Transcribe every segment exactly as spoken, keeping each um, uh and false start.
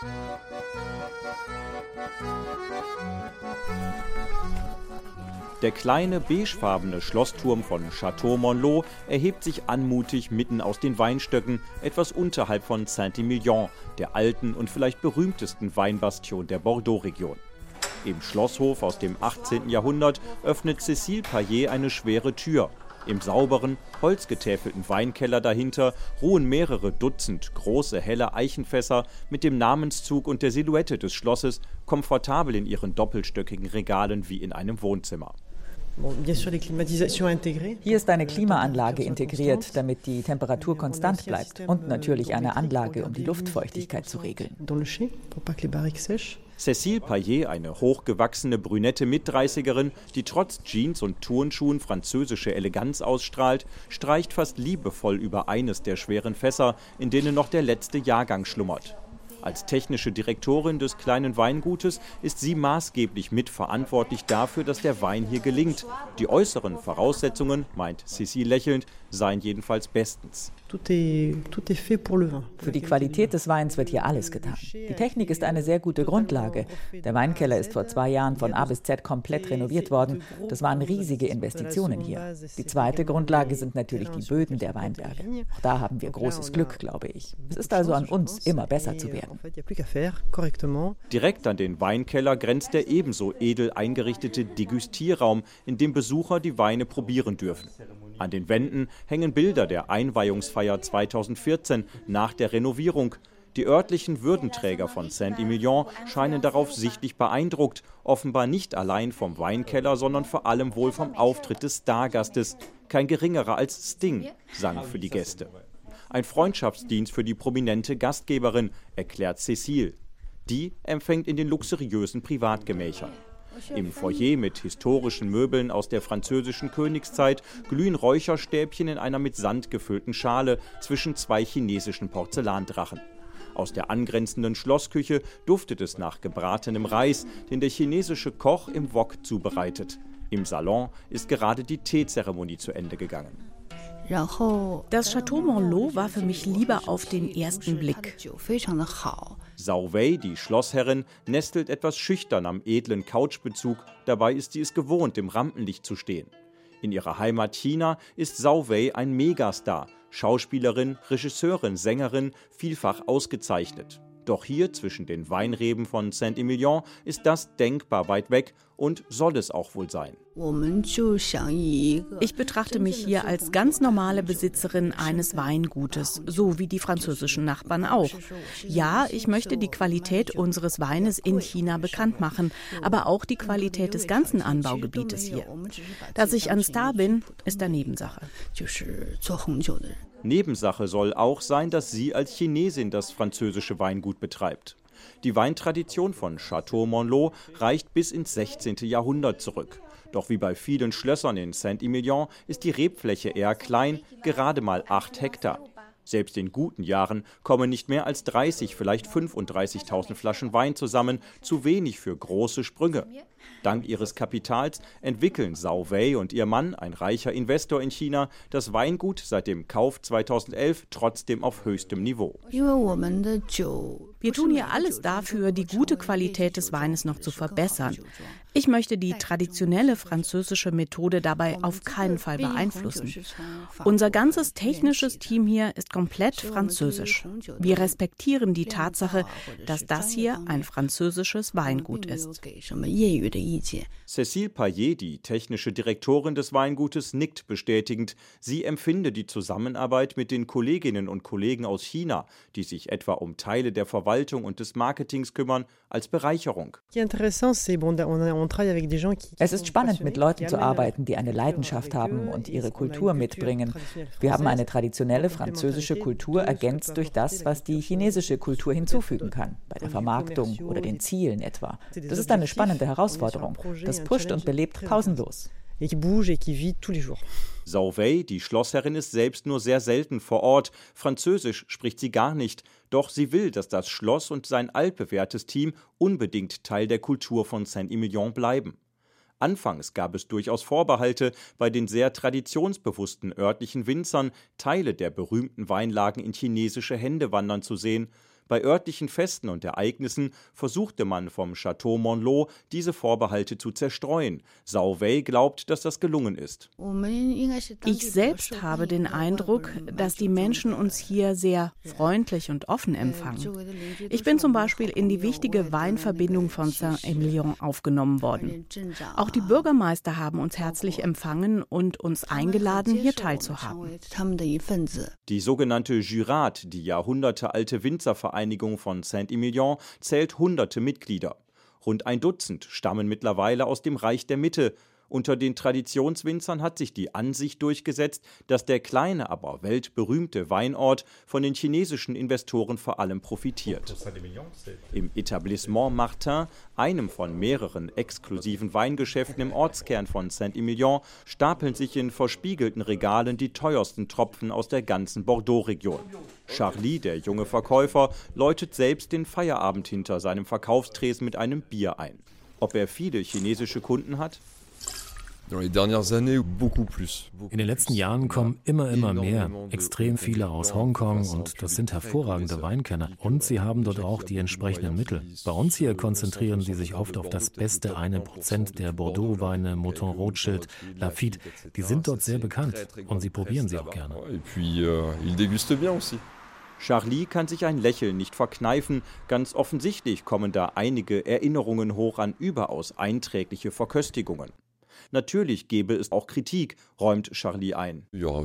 Der kleine, beigefarbene Schlossturm von Château Monlot erhebt sich anmutig mitten aus den Weinstöcken, etwas unterhalb von Saint-Emilion, der alten und vielleicht berühmtesten Weinbastion der Bordeaux-Region. Im Schlosshof aus dem achtzehnten Jahrhundert öffnet Cécile Payet eine schwere Tür. Im sauberen, holzgetäfelten Weinkeller dahinter ruhen mehrere Dutzend große, helle Eichenfässer mit dem Namenszug und der Silhouette des Schlosses komfortabel in ihren doppelstöckigen Regalen wie in einem Wohnzimmer. Hier ist eine Klimaanlage integriert, damit die Temperatur konstant bleibt und natürlich eine Anlage, um die Luftfeuchtigkeit zu regeln. Cécile Payet, eine hochgewachsene brünette Mitdreißigerin, die trotz Jeans und Turnschuhen französische Eleganz ausstrahlt, streicht fast liebevoll über eines der schweren Fässer, in denen noch der letzte Jahrgang schlummert. Als technische Direktorin des kleinen Weingutes ist sie maßgeblich mitverantwortlich dafür, dass der Wein hier gelingt. Die äußeren Voraussetzungen, meint Cécile lächelnd, seien jedenfalls bestens. Für die Qualität des Weins wird hier alles getan. Die Technik ist eine sehr gute Grundlage. Der Weinkeller ist vor zwei Jahren von A bis Z komplett renoviert worden. Das waren riesige Investitionen hier. Die zweite Grundlage sind natürlich die Böden der Weinberge. Auch da haben wir großes Glück, glaube ich. Es ist also an uns, immer besser zu werden. Direkt an den Weinkeller grenzt der ebenso edel eingerichtete Degustierraum, in dem Besucher die Weine probieren dürfen. An den Wänden hängen Bilder der Einweihungsfeier zweitausendvierzehn nach der Renovierung. Die örtlichen Würdenträger von Saint-Emilion scheinen darauf sichtlich beeindruckt, offenbar nicht allein vom Weinkeller, sondern vor allem wohl vom Auftritt des Stargastes. Kein geringerer als Sting sang für die Gäste. Ein Freundschaftsdienst für die prominente Gastgeberin, erklärt Cécile. Die empfängt in den luxuriösen Privatgemächern. Im Foyer mit historischen Möbeln aus der französischen Königszeit glühen Räucherstäbchen in einer mit Sand gefüllten Schale zwischen zwei chinesischen Porzellandrachen. Aus der angrenzenden Schlossküche duftet es nach gebratenem Reis, den der chinesische Koch im Wok zubereitet. Im Salon ist gerade die Teezeremonie zu Ende gegangen. Das Château Monlot war für mich lieber auf den ersten Blick. Zhao Wei, die Schlossherrin, nestelt etwas schüchtern am edlen Couchbezug, dabei ist sie es gewohnt, im Rampenlicht zu stehen. In ihrer Heimat China ist Zhao Wei ein Megastar, Schauspielerin, Regisseurin, Sängerin, vielfach ausgezeichnet. Doch hier zwischen den Weinreben von Saint-Emilion ist das denkbar weit weg und soll es auch wohl sein. Ich betrachte mich hier als ganz normale Besitzerin eines Weingutes, so wie die französischen Nachbarn auch. Ja, ich möchte die Qualität unseres Weines in China bekannt machen, aber auch die Qualität des ganzen Anbaugebietes hier. Dass ich ein Star bin, ist der Nebensache. Nebensache soll auch sein, dass sie als Chinesin das französische Weingut betreibt. Die Weintradition von Château Monlot reicht bis ins sechzehnten Jahrhundert zurück. Doch wie bei vielen Schlössern in Saint-Emilion ist die Rebfläche eher klein, gerade mal acht Hektar. Selbst in guten Jahren kommen nicht mehr als dreißig, vielleicht fünfunddreißigtausend Flaschen Wein zusammen, zu wenig für große Sprünge. Dank ihres Kapitals entwickeln Zhao Wei und ihr Mann, ein reicher Investor in China, das Weingut seit dem Kauf zweitausendelf trotzdem auf höchstem Niveau. Wir tun hier alles dafür, die gute Qualität des Weines noch zu verbessern. Ich möchte die traditionelle französische Methode dabei auf keinen Fall beeinflussen. Unser ganzes technisches Team hier ist komplett französisch. Wir respektieren die Tatsache, dass das hier ein französisches Weingut ist. Cécile Payet, die technische Direktorin des Weingutes, nickt bestätigend. Sie empfinde die Zusammenarbeit mit den Kolleginnen und Kollegen aus China, die sich etwa um Teile der Verwaltung und des Marketings kümmern, als Bereicherung. Es ist spannend, mit Leuten zu arbeiten, die eine Leidenschaft haben und ihre Kultur mitbringen. Wir haben eine traditionelle französische Kultur ergänzt durch das, was die chinesische Kultur hinzufügen kann, bei der Vermarktung oder den Zielen etwa. Das ist eine spannende Herausforderung. Das pusht und belebt pausenlos. Zhao Wei, die Schlossherrin, ist selbst nur sehr selten vor Ort. Französisch spricht sie gar nicht. Doch sie will, dass das Schloss und sein altbewährtes Team unbedingt Teil der Kultur von Saint-Emilion bleiben. Anfangs gab es durchaus Vorbehalte bei den sehr traditionsbewussten örtlichen Winzern, Teile der berühmten Weinlagen in chinesische Hände wandern zu sehen. Bei örtlichen Festen und Ereignissen versuchte man vom Château Monlot diese Vorbehalte zu zerstreuen. Sauvé glaubt, dass das gelungen ist. Ich selbst habe den Eindruck, dass die Menschen uns hier sehr freundlich und offen empfangen. Ich bin zum Beispiel in die wichtige Weinverbindung von Saint-Émilion aufgenommen worden. Auch die Bürgermeister haben uns herzlich empfangen und uns eingeladen, hier teilzuhaben. Die sogenannte Jurade, die jahrhundertealte Winzervereinigung von Saint-Émilion, zählt hunderte Mitglieder. Rund ein Dutzend stammen mittlerweile aus dem Reich der Mitte. Unter den Traditionswinzern hat sich die Ansicht durchgesetzt, dass der kleine, aber weltberühmte Weinort von den chinesischen Investoren vor allem profitiert. Im Etablissement Martin, einem von mehreren exklusiven Weingeschäften im Ortskern von Saint-Émilion, stapeln sich in verspiegelten Regalen die teuersten Tropfen aus der ganzen Bordeaux-Region. Charlie, der junge Verkäufer, läutet selbst den Feierabend hinter seinem Verkaufstresen mit einem Bier ein. Ob er viele chinesische Kunden hat? In den letzten Jahren kommen immer, immer mehr, extrem viele aus Hongkong und das sind hervorragende Weinkenner. Und sie haben dort auch die entsprechenden Mittel. Bei uns hier konzentrieren sie sich oft auf das beste eine Prozent der Bordeaux-Weine, Mouton Rothschild, Lafite. Die sind dort sehr bekannt und sie probieren sie auch gerne. Charlie kann sich ein Lächeln nicht verkneifen. Ganz offensichtlich kommen da einige Erinnerungen hoch an überaus einträgliche Verköstigungen. Natürlich gäbe es auch Kritik, räumt Charlie ein.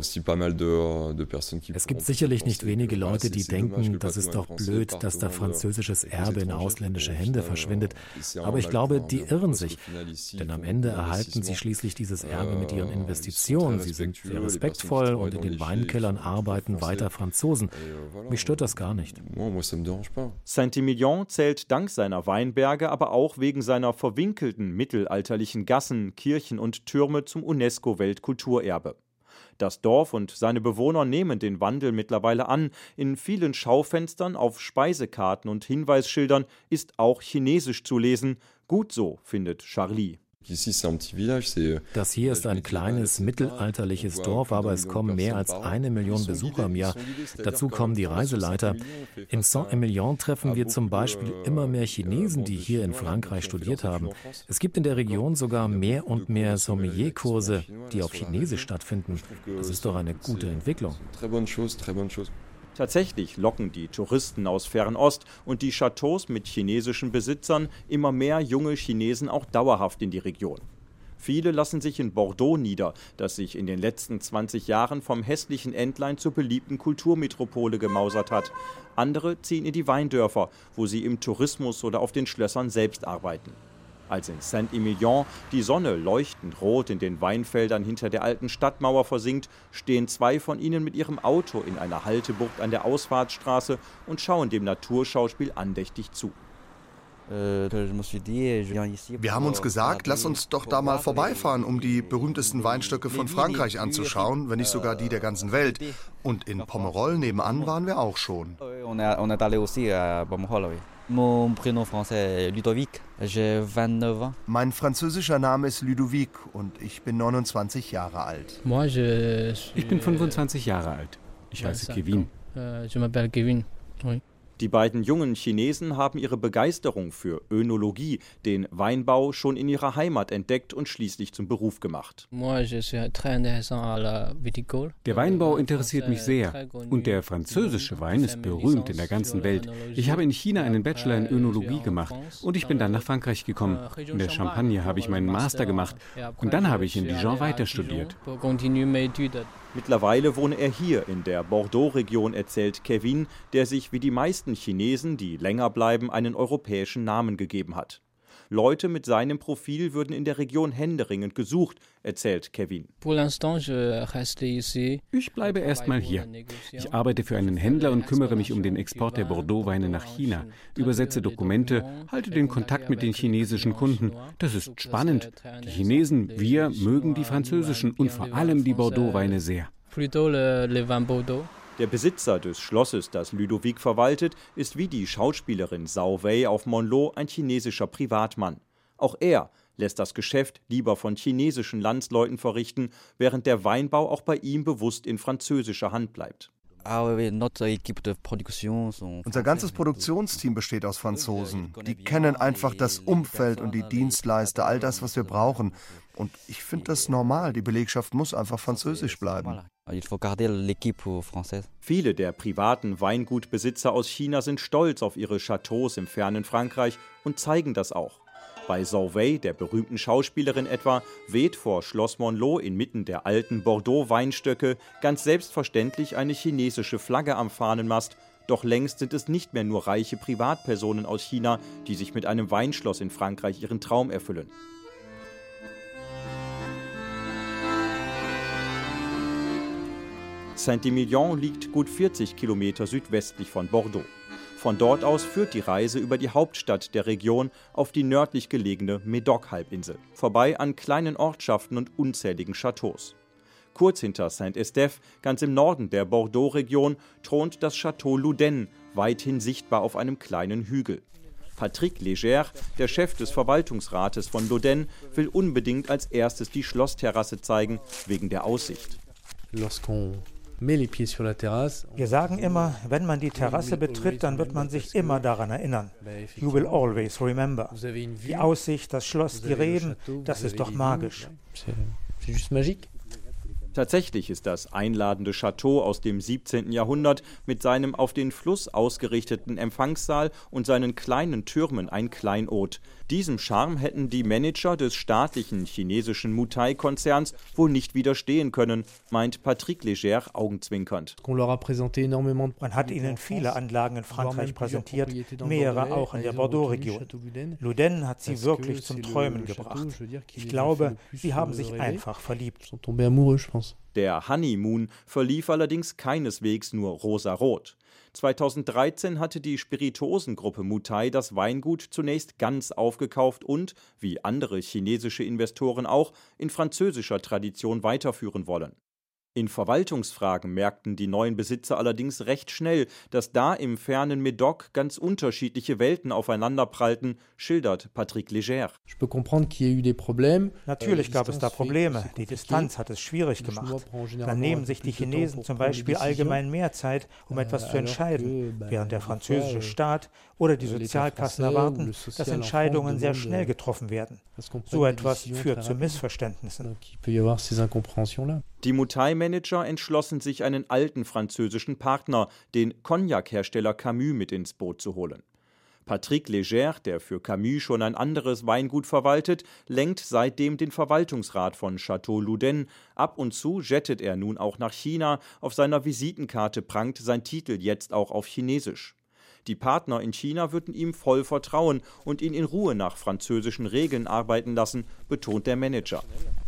Es gibt sicherlich nicht wenige Leute, die denken, das ist doch blöd, dass da französisches Erbe in ausländische Hände verschwindet. Aber ich glaube, die irren sich. Denn am Ende erhalten sie schließlich dieses Erbe mit ihren Investitionen. Sie sind sehr respektvoll und in den Weinkellern arbeiten weiter Franzosen. Mich stört das gar nicht. Saint-Émilion zählt dank seiner Weinberge, aber auch wegen seiner verwinkelten mittelalterlichen Gassen, Kirchen und Türme zum UNESCO-Weltkulturerbe. Das Dorf und seine Bewohner nehmen den Wandel mittlerweile an. In vielen Schaufenstern, auf Speisekarten und Hinweisschildern ist auch Chinesisch zu lesen. Gut so, findet Charlie. Das hier ist ein kleines, mittelalterliches Dorf, aber es kommen mehr als eine Million Besucher im Jahr. Dazu kommen die Reiseleiter. In Saint-Émilion treffen wir zum Beispiel immer mehr Chinesen, die hier in Frankreich studiert haben. Es gibt in der Region sogar mehr und mehr Sommelier-Kurse, die auf Chinesisch stattfinden. Das ist doch eine gute Entwicklung. Tatsächlich locken die Touristen aus Fernost und die Chateaus mit chinesischen Besitzern immer mehr junge Chinesen auch dauerhaft in die Region. Viele lassen sich in Bordeaux nieder, das sich in den letzten zwanzig Jahren vom hässlichen Entlein zur beliebten Kulturmetropole gemausert hat. Andere ziehen in die Weindörfer, wo sie im Tourismus oder auf den Schlössern selbst arbeiten. Als in Saint-Émilion die Sonne leuchtend rot in den Weinfeldern hinter der alten Stadtmauer versinkt, stehen zwei von ihnen mit ihrem Auto in einer Haltebucht an der Ausfahrtsstraße und schauen dem Naturschauspiel andächtig zu. Wir haben uns gesagt, lass uns doch da mal vorbeifahren, um die berühmtesten Weinstöcke von Frankreich anzuschauen, wenn nicht sogar die der ganzen Welt. Und in Pomerol nebenan waren wir auch schon. Mein französischer Name ist Ludovic und ich bin neunundzwanzig Jahre alt. Ich bin fünfundzwanzig Jahre alt. Ich heiße Kevin. Die beiden jungen Chinesen haben ihre Begeisterung für Önologie, den Weinbau, schon in ihrer Heimat entdeckt und schließlich zum Beruf gemacht. Der Weinbau interessiert mich sehr und der französische Wein ist berühmt in der ganzen Welt. Ich habe in China einen Bachelor in Önologie gemacht und ich bin dann nach Frankreich gekommen. In der Champagne habe ich meinen Master gemacht und dann habe ich in Dijon weiter studiert. Mittlerweile wohne er hier in der Bordeaux-Region, erzählt Kevin, der sich wie die meisten Chinesen, die länger bleiben, einen europäischen Namen gegeben hat. Leute mit seinem Profil würden in der Region händeringend gesucht, erzählt Kevin. Ich bleibe erstmal hier. Ich arbeite für einen Händler und kümmere mich um den Export der Bordeaux-Weine nach China, übersetze Dokumente, halte den Kontakt mit den chinesischen Kunden. Das ist spannend. Die Chinesen, wir mögen die französischen und vor allem die Bordeaux-Weine sehr. Der Besitzer des Schlosses, das Ludovic verwaltet, ist wie die Schauspielerin Sauvé auf Monlot ein chinesischer Privatmann. Auch er lässt das Geschäft lieber von chinesischen Landsleuten verrichten, während der Weinbau auch bei ihm bewusst in französischer Hand bleibt. Unser ganzes Produktionsteam besteht aus Franzosen. Die kennen einfach das Umfeld und die Dienstleister, all das, was wir brauchen. Und ich finde das normal. Die Belegschaft muss einfach französisch bleiben. Viele der privaten Weingutbesitzer aus China sind stolz auf ihre Chateaus im fernen Frankreich und zeigen das auch. Bei Zhou Wei, der berühmten Schauspielerin etwa, weht vor Schloss Monlot inmitten der alten Bordeaux-Weinstöcke ganz selbstverständlich eine chinesische Flagge am Fahnenmast. Doch längst sind es nicht mehr nur reiche Privatpersonen aus China, die sich mit einem Weinschloss in Frankreich ihren Traum erfüllen. Saint-Emilion liegt gut vierzig Kilometer südwestlich von Bordeaux. Von dort aus führt die Reise über die Hauptstadt der Region auf die nördlich gelegene Médoc-Halbinsel, vorbei an kleinen Ortschaften und unzähligen Chateaus. Kurz hinter Saint-Estèphe, ganz im Norden der Bordeaux-Region, thront das Château Loudun, weithin sichtbar auf einem kleinen Hügel. Patrick Léger, der Chef des Verwaltungsrates von Loudun, will unbedingt als erstes die Schlossterrasse zeigen, wegen der Aussicht. Wir sagen immer, wenn man die Terrasse betritt, dann wird man sich immer daran erinnern. You will always remember. Die Aussicht, das Schloss, die Reben, das ist doch magisch. Tatsächlich ist das einladende Château aus dem siebzehnten Jahrhundert mit seinem auf den Fluss ausgerichteten Empfangssaal und seinen kleinen Türmen ein Kleinod. Diesem Charme hätten die Manager des staatlichen chinesischen Mutai-Konzerns wohl nicht widerstehen können, meint Patrick Léger augenzwinkernd. Man hat ihnen viele Anlagen in Frankreich präsentiert, mehrere auch in der Bordeaux-Region. Loudun hat sie wirklich zum Träumen gebracht. Ich glaube, sie haben sich einfach verliebt. Der Honeymoon verlief allerdings keineswegs nur rosarot. zweitausenddreizehn hatte die Spirituosengruppe Mutai das Weingut zunächst ganz aufgekauft und, wie andere chinesische Investoren auch, in französischer Tradition weiterführen wollen. In Verwaltungsfragen merkten die neuen Besitzer allerdings recht schnell, dass da im fernen Médoc ganz unterschiedliche Welten aufeinanderprallten, schildert Patrick Léger. Natürlich gab es da Probleme. Die Distanz hat es schwierig gemacht. Dann nehmen sich die Chinesen zum Beispiel allgemein mehr Zeit, um etwas zu entscheiden, während der französische Staat oder die Sozialkassen erwarten, dass Entscheidungen sehr schnell getroffen werden. So etwas führt zu Missverständnissen. Die Mutai-Manager entschlossen sich, einen alten französischen Partner, den Cognac-Hersteller Camus, mit ins Boot zu holen. Patrick Léger, der für Camus schon ein anderes Weingut verwaltet, lenkt seitdem den Verwaltungsrat von Château Loudun. Ab und zu jettet er nun auch nach China. Auf seiner Visitenkarte prangt sein Titel jetzt auch auf Chinesisch. Die Partner in China würden ihm voll vertrauen und ihn in Ruhe nach französischen Regeln arbeiten lassen, betont der Manager.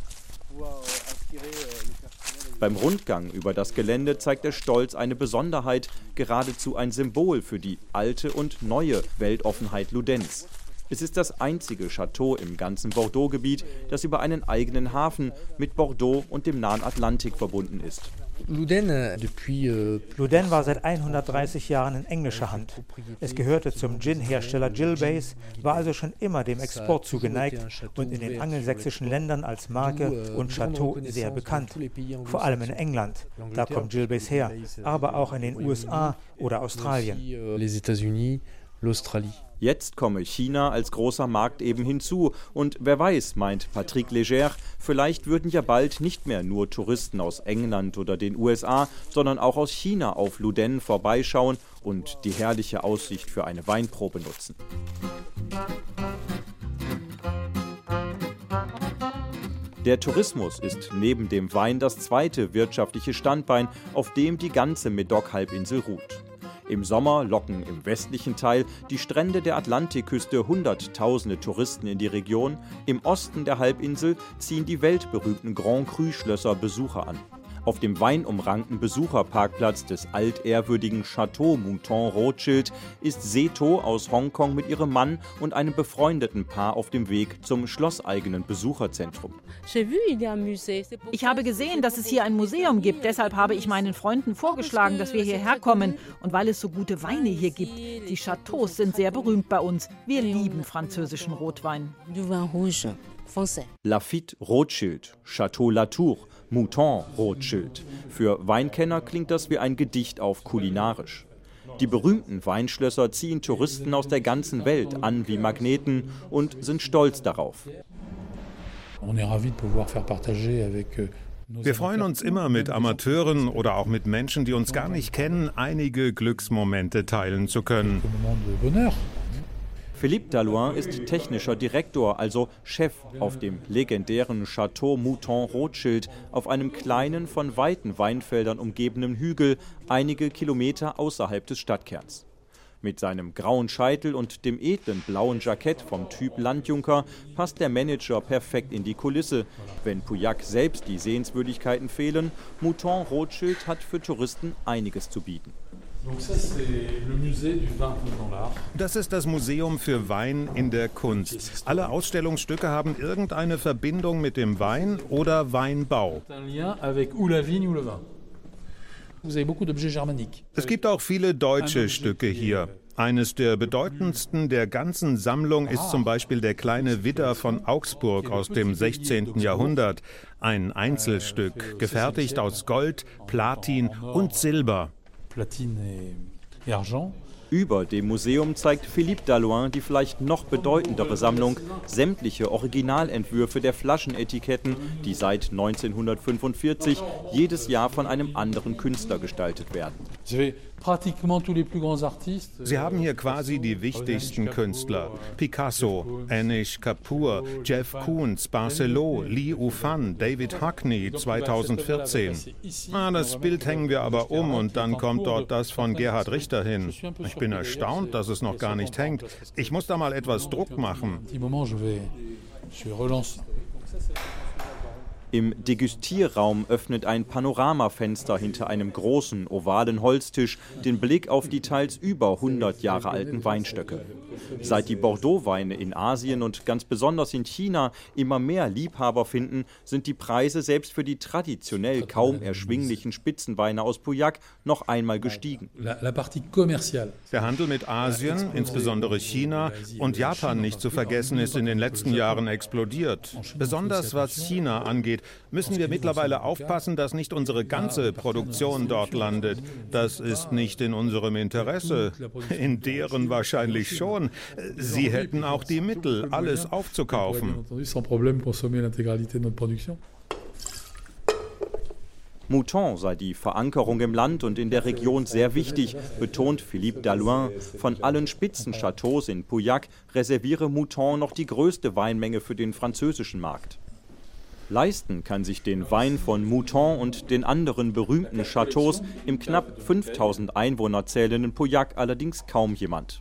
Beim Rundgang über das Gelände zeigt der Stolz eine Besonderheit, geradezu ein Symbol für die alte und neue Weltoffenheit Louduns. Es ist das einzige Château im ganzen Bordeaux-Gebiet, das über einen eigenen Hafen mit Bordeaux und dem nahen Atlantik verbunden ist. Loudun war seit hundertdreißig Jahren in englischer Hand. Es gehörte zum Gin-Hersteller Gilbey's, war also schon immer dem Export zugeneigt und in den angelsächsischen Ländern als Marke und Chateau sehr bekannt. Vor allem in England, da kommt Gilbey's her, aber auch in den U S A oder Australien. Jetzt komme China als großer Markt eben hinzu und wer weiß, meint Patrick Léger, vielleicht würden ja bald nicht mehr nur Touristen aus England oder den U S A, sondern auch aus China auf Loudun vorbeischauen und die herrliche Aussicht für eine Weinprobe nutzen. Der Tourismus ist neben dem Wein das zweite wirtschaftliche Standbein, auf dem die ganze Médoc-Halbinsel ruht. Im Sommer locken im westlichen Teil die Strände der Atlantikküste hunderttausende Touristen in die Region. Im Osten der Halbinsel ziehen die weltberühmten Grand Cru-Schlösser Besucher an. Auf dem weinumrankten Besucherparkplatz des altehrwürdigen Château Mouton Rothschild ist Seto aus Hongkong mit ihrem Mann und einem befreundeten Paar auf dem Weg zum schlosseigenen Besucherzentrum. Ich habe gesehen, dass es hier ein Museum gibt. Deshalb habe ich meinen Freunden vorgeschlagen, dass wir hierher kommen. Und weil es so gute Weine hier gibt. Die Châteaus sind sehr berühmt bei uns. Wir lieben französischen Rotwein. Lafite Rothschild, Chateau Latour, Mouton Rothschild. Für Weinkenner klingt das wie ein Gedicht auf kulinarisch. Die berühmten Weinschlösser ziehen Touristen aus der ganzen Welt an wie Magneten und sind stolz darauf. Wir freuen uns immer mit Amateuren oder auch mit Menschen, die uns gar nicht kennen, einige Glücksmomente teilen zu können. Philippe Dallouin ist technischer Direktor, also Chef auf dem legendären Chateau Mouton Rothschild auf einem kleinen, von weiten Weinfeldern umgebenen Hügel, einige Kilometer außerhalb des Stadtkerns. Mit seinem grauen Scheitel und dem edlen blauen Jackett vom Typ Landjunker passt der Manager perfekt in die Kulisse. Wenn Pauillac selbst die Sehenswürdigkeiten fehlen, Mouton Rothschild hat für Touristen einiges zu bieten. Das ist das Museum für Wein in der Kunst. Alle Ausstellungsstücke haben irgendeine Verbindung mit dem Wein oder Weinbau. Es gibt auch viele deutsche Stücke hier. Eines der bedeutendsten der ganzen Sammlung ist zum Beispiel der kleine Widder von Augsburg aus dem sechzehnten Jahrhundert. Ein Einzelstück, gefertigt aus Gold, Platin und Silber. Über dem Museum zeigt Philippe Dallouin die vielleicht noch bedeutendere Sammlung, sämtliche Originalentwürfe der Flaschenetiketten, die seit neunzehnhundertfünfundvierzig jedes Jahr von einem anderen Künstler gestaltet werden. Sie haben hier quasi die wichtigsten Künstler. Picasso, Anish Kapoor, Jeff Koons, Barcelot, Li Yufan, David Hockney zweitausendvierzehn. Ah, das Bild hängen wir aber um und dann kommt dort das von Gerhard Richter hin. Ich bin erstaunt, dass es noch gar nicht hängt. Ich muss da mal etwas Druck machen. Im Degustierraum öffnet ein Panoramafenster hinter einem großen, ovalen Holztisch den Blick auf die teils über hundert Jahre alten Weinstöcke. Seit die Bordeaux-Weine in Asien und ganz besonders in China immer mehr Liebhaber finden, sind die Preise selbst für die traditionell kaum erschwinglichen Spitzenweine aus Pauillac noch einmal gestiegen. Der Handel mit Asien, insbesondere China und Japan nicht zu vergessen, ist in den letzten Jahren explodiert. Besonders was China angeht, müssen wir mittlerweile aufpassen, dass nicht unsere ganze Produktion dort landet. Das ist nicht in unserem Interesse. In deren wahrscheinlich schon. Sie hätten auch die Mittel, alles aufzukaufen. Mouton sei die Verankerung im Land und in der Region sehr wichtig, betont Philippe Dallouin. Von allen Spitzenchateaus in Pauillac reserviere Mouton noch die größte Weinmenge für den französischen Markt. Leisten kann sich den Wein von Mouton und den anderen berühmten Chateaus im knapp fünftausend Einwohner zählenden Pauillac allerdings kaum jemand.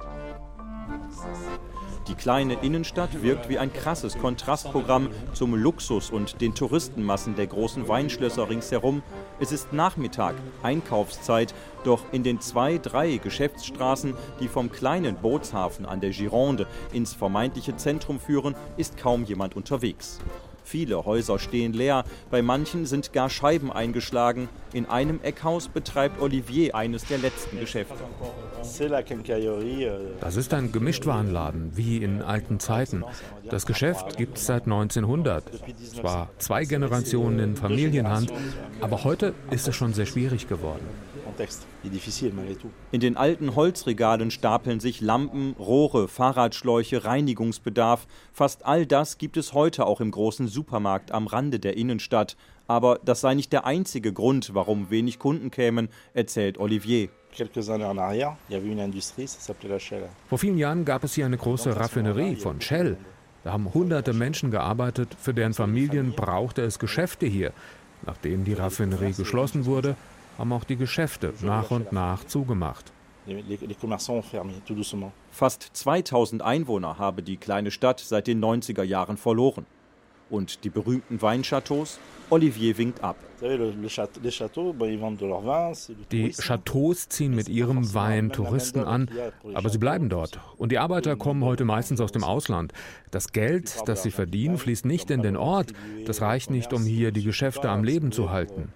Die kleine Innenstadt wirkt wie ein krasses Kontrastprogramm zum Luxus und den Touristenmassen der großen Weinschlösser ringsherum. Es ist Nachmittag, Einkaufszeit, doch in den zwei, drei Geschäftsstraßen, die vom kleinen Bootshafen an der Gironde ins vermeintliche Zentrum führen, ist kaum jemand unterwegs. Viele Häuser stehen leer, bei manchen sind gar Scheiben eingeschlagen. In einem Eckhaus betreibt Olivier eines der letzten Geschäfte. Das ist ein Gemischtwarenladen, wie in alten Zeiten. Das Geschäft gibt es seit neunzehnhundert. Zwar zwei Generationen in Familienhand, aber heute ist es schon sehr schwierig geworden. In den alten Holzregalen stapeln sich Lampen, Rohre, Fahrradschläuche, Reinigungsbedarf. Fast all das gibt es heute auch im großen Supermarkt am Rande der Innenstadt. Aber das sei nicht der einzige Grund, warum wenig Kunden kämen, erzählt Olivier. Vor vielen Jahren gab es hier eine große Raffinerie von Shell. Da haben hunderte Menschen gearbeitet, für deren Familien brauchte es Geschäfte hier. Nachdem die Raffinerie geschlossen wurde, haben auch die Geschäfte nach und nach zugemacht. Fast zweitausend Einwohner habe die kleine Stadt seit den neunziger Jahren verloren. Und die berühmten Weinchateaus? Olivier winkt ab. Die Chateaus ziehen mit ihrem Wein Touristen an, aber sie bleiben dort. Und die Arbeiter kommen heute meistens aus dem Ausland. Das Geld, das sie verdienen, fließt nicht in den Ort. Das reicht nicht, um hier die Geschäfte am Leben zu halten.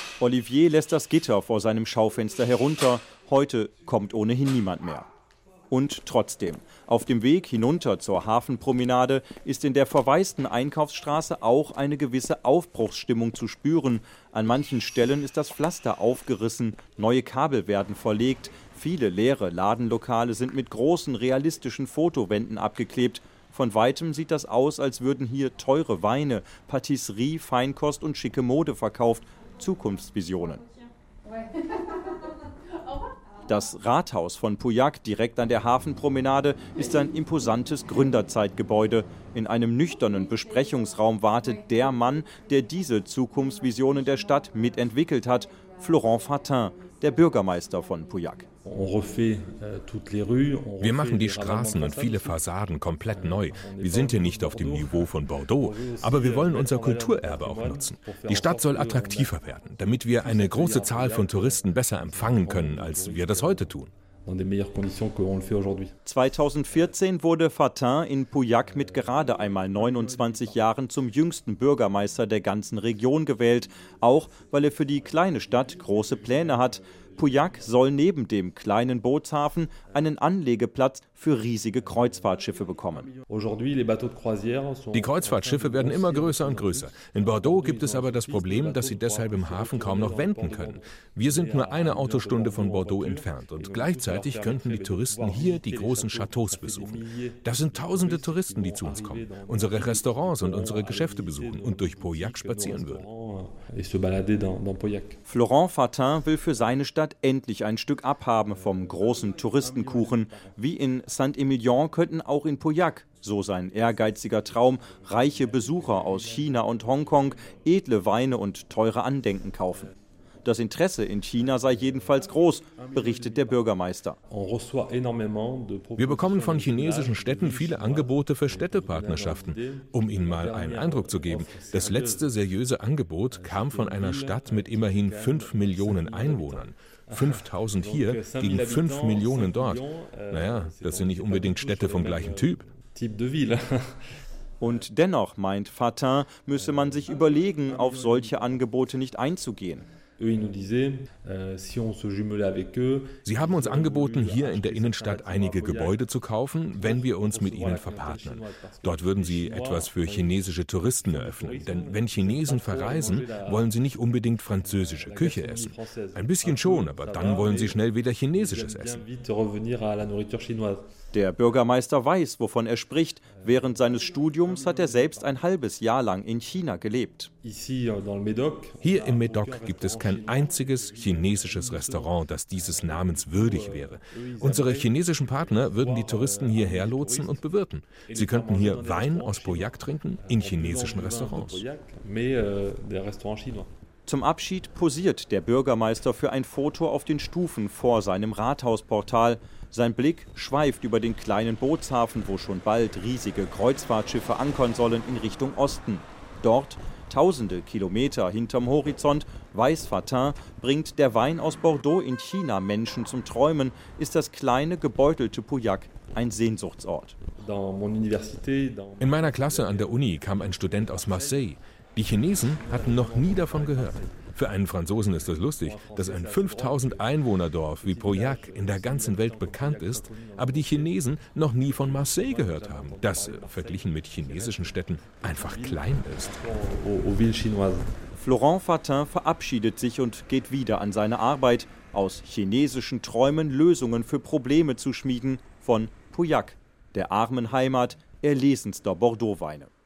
Olivier lässt das Gitter vor seinem Schaufenster herunter. Heute kommt ohnehin niemand mehr. Und trotzdem, auf dem Weg hinunter zur Hafenpromenade ist in der verwaisten Einkaufsstraße auch eine gewisse Aufbruchsstimmung zu spüren. An manchen Stellen ist das Pflaster aufgerissen, neue Kabel werden verlegt, viele leere Ladenlokale sind mit großen realistischen Fotowänden abgeklebt. Von weitem sieht das aus, als würden hier teure Weine, Patisserie, Feinkost und schicke Mode verkauft. Zukunftsvisionen. Das Rathaus von Pauillac, direkt an der Hafenpromenade, ist ein imposantes Gründerzeitgebäude. In einem nüchternen Besprechungsraum wartet der Mann, der diese Zukunftsvisionen der Stadt mitentwickelt hat, Florent Fatin, der Bürgermeister von Pauillac. Wir machen die Straßen und viele Fassaden komplett neu. Wir sind hier nicht auf dem Niveau von Bordeaux, aber wir wollen unser Kulturerbe auch nutzen. Die Stadt soll attraktiver werden, damit wir eine große Zahl von Touristen besser empfangen können, als wir das heute tun. zweitausendvierzehn wurde Fatin in Pauillac mit gerade einmal neunundzwanzig Jahren zum jüngsten Bürgermeister der ganzen Region gewählt, auch weil er für die kleine Stadt große Pläne hat. Pauillac soll neben dem kleinen Bootshafen einen Anlegeplatz für riesige Kreuzfahrtschiffe bekommen. Die Kreuzfahrtschiffe werden immer größer und größer. In Bordeaux gibt es aber das Problem, dass sie deshalb im Hafen kaum noch wenden können. Wir sind nur eine Autostunde von Bordeaux entfernt und gleichzeitig könnten die Touristen hier die großen Chateaus besuchen. Das sind tausende Touristen, die zu uns kommen, unsere Restaurants und unsere Geschäfte besuchen und durch Pauillac spazieren würden. Florent Fatin will für seine Stadt endlich ein Stück abhaben vom großen Touristenkuchen. Wie in Saint-Émilion könnten auch in Pauillac, so sein ehrgeiziger Traum, reiche Besucher aus China und Hongkong edle Weine und teure Andenken kaufen. Das Interesse in China sei jedenfalls groß, berichtet der Bürgermeister. Wir bekommen von chinesischen Städten viele Angebote für Städtepartnerschaften. Um Ihnen mal einen Eindruck zu geben, das letzte seriöse Angebot kam von einer Stadt mit immerhin fünf Millionen Einwohnern. fünftausend hier gegen fünf Millionen dort. Naja, das sind nicht unbedingt Städte vom gleichen Typ. Und dennoch, meint Fatin, müsse man sich überlegen, auf solche Angebote nicht einzugehen. Sie haben uns angeboten, hier in der Innenstadt einige Gebäude zu kaufen, wenn wir uns mit ihnen verpartnern. Dort würden sie etwas für chinesische Touristen eröffnen. Denn wenn Chinesen verreisen, wollen sie nicht unbedingt französische Küche essen. Ein bisschen schon, aber dann wollen sie schnell wieder chinesisches essen. Der Bürgermeister weiß, wovon er spricht. Während seines Studiums hat er selbst ein halbes Jahr lang in China gelebt. Hier im Médoc gibt es kein einziges chinesisches Restaurant, das dieses Namens würdig wäre. Unsere chinesischen Partner würden die Touristen hierher lotsen und bewirten. Sie könnten hier Wein aus Pauillac trinken in chinesischen Restaurants. Zum Abschied posiert der Bürgermeister für ein Foto auf den Stufen vor seinem Rathausportal. Sein Blick schweift über den kleinen Bootshafen, wo schon bald riesige Kreuzfahrtschiffe ankern sollen, in Richtung Osten. Dort, tausende Kilometer hinterm Horizont, weiß Fatin, bringt der Wein aus Bordeaux in China Menschen zum Träumen, ist das kleine, gebeutelte Pauillac ein Sehnsuchtsort. In meiner Klasse an der Uni kam ein Student aus Marseille. Die Chinesen hatten noch nie davon gehört. Für einen Franzosen ist es lustig, dass ein fünftausend Einwohner-Dorf wie Pauillac in der ganzen Welt bekannt ist, aber die Chinesen noch nie von Marseille gehört haben, das, verglichen mit chinesischen Städten, einfach klein ist. Florent Fatin verabschiedet sich und geht wieder an seine Arbeit, aus chinesischen Träumen Lösungen für Probleme zu schmieden, von Pauillac, der armen Heimat erlesenster Bordeaux-Weine.